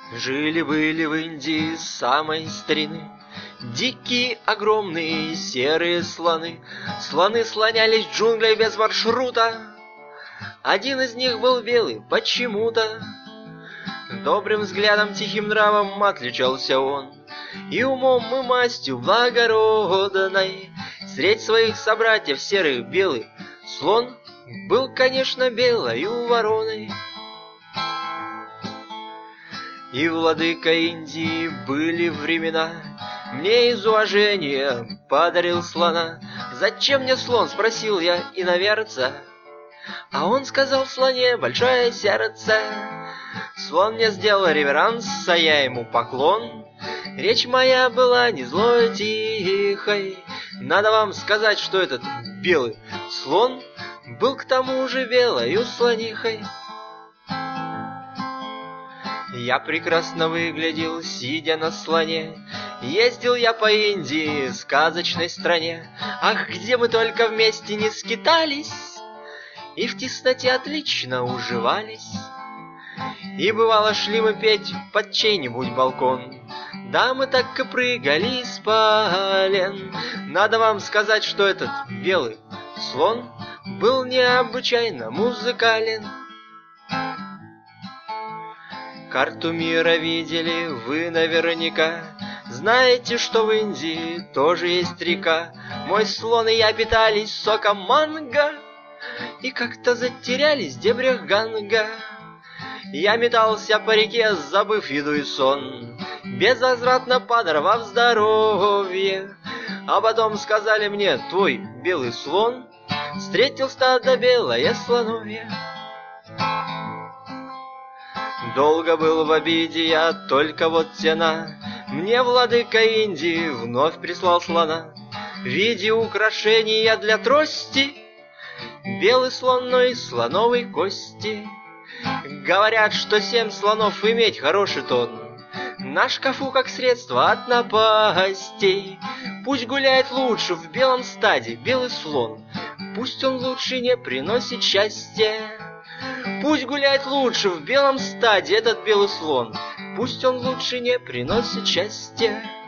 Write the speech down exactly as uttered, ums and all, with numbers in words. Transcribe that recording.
Жили-были в Индии самой старины дикие, огромные, серые слоны. Слоны слонялись в джунглях без маршрута. Один из них был белый почему-то. Добрым взглядом, тихим нравом отличался он, и умом и мастью благородной. Средь своих собратьев серых белый слон был, конечно, белою вороной. И владыка Индии были времена, мне из уважения подарил слона. «Зачем мне слон?» — спросил я иноверца. А он сказал слоне большое сердце. Слон мне сделал реверанс, а я ему поклон. Речь моя была не злой, тихой. Надо вам сказать, что этот белый слон был к тому же белою слонихой. Я прекрасно выглядел, сидя на слоне. Ездил я по Индии, сказочной стране. Ах, где мы только вместе не скитались, и в тесноте отлично уживались. И бывало шли мы петь под чей-нибудь балкон. Да, мы так и прыгали с полен. Надо вам сказать, что этот белый слон был необычайно музыкален. Карту мира видели вы наверняка. Знаете, что в Индии тоже есть река. Мой слон и я питались соком манго, и как-то затерялись в дебрях Ганга. Я метался по реке, забыв еду и сон, безвозвратно подорвав здоровье. А потом сказали мне: твой белый слон встретил стадо белое слоновье. Долго был в обиде я, только вот тена. Мне владыка Индии вновь прислал слона в виде украшения для трости, белый слон, но из слоновой кости. Говорят, что семь слонов иметь хороший тон, на шкафу как средство от напастей. Пусть гуляет лучше в белом стаде белый слон, пусть он лучше не приносит счастья. Пусть гуляет лучше в белом стаде этот белый слон, пусть он лучше не приносит счастья.